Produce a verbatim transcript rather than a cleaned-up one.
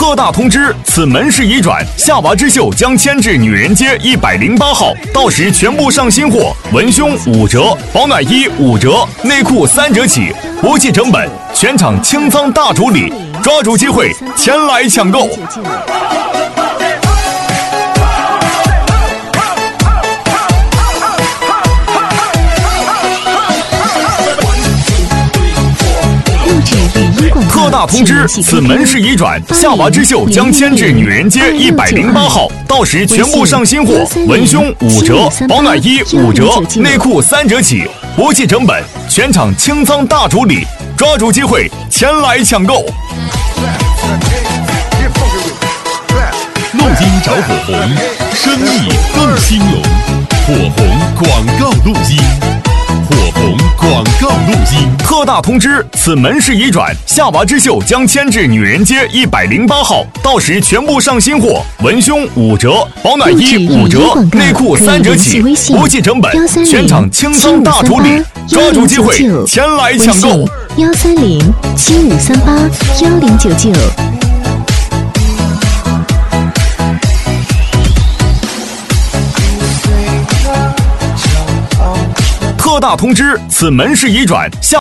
特大通知：此门市已转，夏娃之秀将迁至女人街一百零八号，到时全部上新货，文胸五折，保暖衣五折，内裤三折起，不计成本，全场清仓大处理，抓住机会前来抢购。特大通知：此门市已转，夏娃之秀将迁至女人街一百零八号，到时全部上新货，文胸五折，保暖衣五折，内裤三折起，不计成本，全场清仓大处理，抓住机会前来抢购。 录音找火红，生意更兴隆。火红广告录音。火红广告录音。 特大通知：此门市已转，夏娃之秀将迁至女人街一百零八号，到时全部上新货，文胸五折，保暖衣五折，内裤三折起，不计成本，全场清仓大处理，抓住机会前来抢购。 幺三零七五三八幺零九九。 特大通知：此门市已转，夏